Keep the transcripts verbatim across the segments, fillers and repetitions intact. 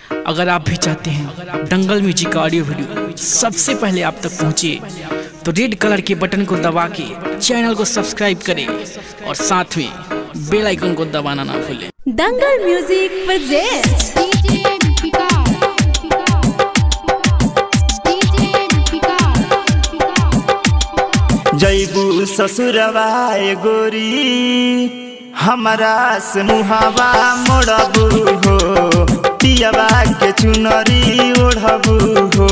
अगर आप भी चाहते हैं दंगल म्यूजिक का ऑडियो वीडियो सबसे पहले आप तक पहुंचे तो रेड कलर के बटन को दबा के चैनल को सब्सक्राइब करें और साथ में बेल आइकन को दबाना ना भूलें। दंगल म्यूजिक प्रेजेंट्स जैबू ससुरवाए गोरी हमारा से मुहावा मोड़बू हो, पियावा के चुनरी ओढ़बू हो।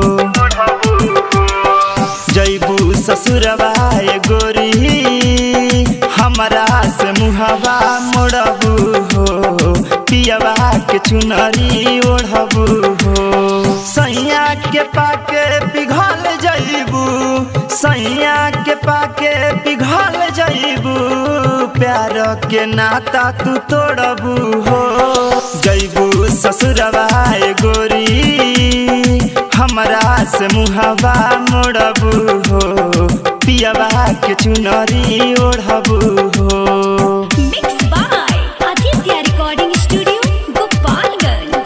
जैबू ससुरवाए गोरी हमारा से मुहावा मोड़बू हो, पियावा के चुनरी ओढ़बू हो। सैया के पाके पिघल जैबू, सैया के पाके पिघल जैबू, प्यार के नाता तू तोड़बू हो। जैबू ससुरवाए गोरी हमारा से मुहावा मोड़बू हो, पियावा के चुनरी ओढ़बू हो। Mix by Aditya recording studio Gopalganj.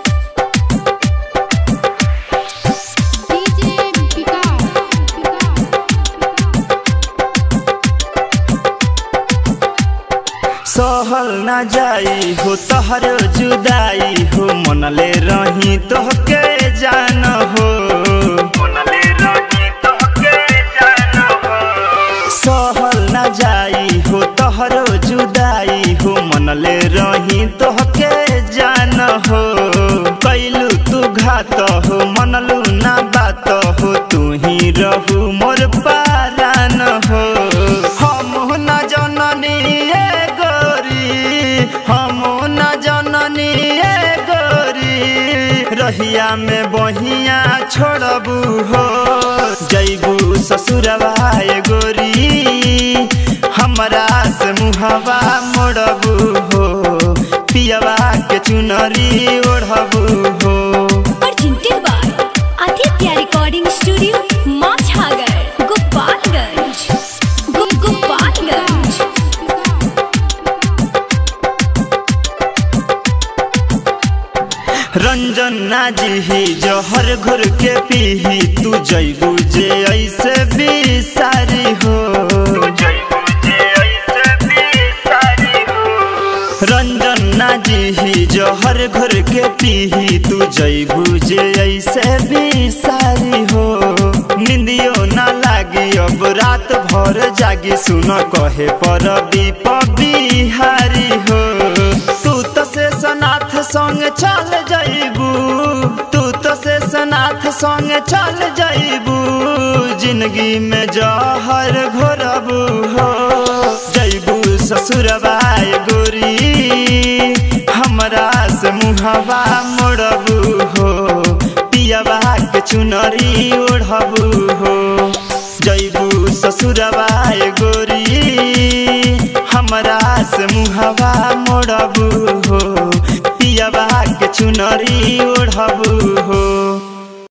सहल न जाई हो तोहर जुदाई हो, मनले रही तोहके जान हो, मनले रही तोहके जान हो। सहल न जाई हो तोहर जुदाई हो, मनले रही तोहके जान हो। कैलू तू घात हो मनलू ना बात हो, तू ही रहू मोर पारान हो। हम न जननी हम न जननी ए गोरी, रहिया में बहिया छोड़बू हो। जैबू ससुरवाए गोरी हमारा से मुहावा मोड़बू हो, पियावा के चुनरी ओढ़बू हो। Presented by Aditya recording studio Machhagar Gopalganj गो गोपालगंज। रंजन ना जी जहर घुर के पीही, तू जैबू जे ऐसे बिसारी हो, रंजन ना जी जहर घुर के पीही, तू जैबू जे ऐसे बिसारी हो। निंदियो ना लागी अब रात भर जागी, सुन कहे पर दीप बिहारी हो। तू तो से सनाथ संग चल जैबू, तू तो से सनाथ संग चल जैबू, जिंदगी में जहर घोरबू हो। जैबू ससुरवाए गोरी हमारा से मुहावा मोड़बू हो, पियावा के चुनरी ओढ़बू हो। जैबू ससुरवाए गोरी हमारा से मुहावा मोड़बू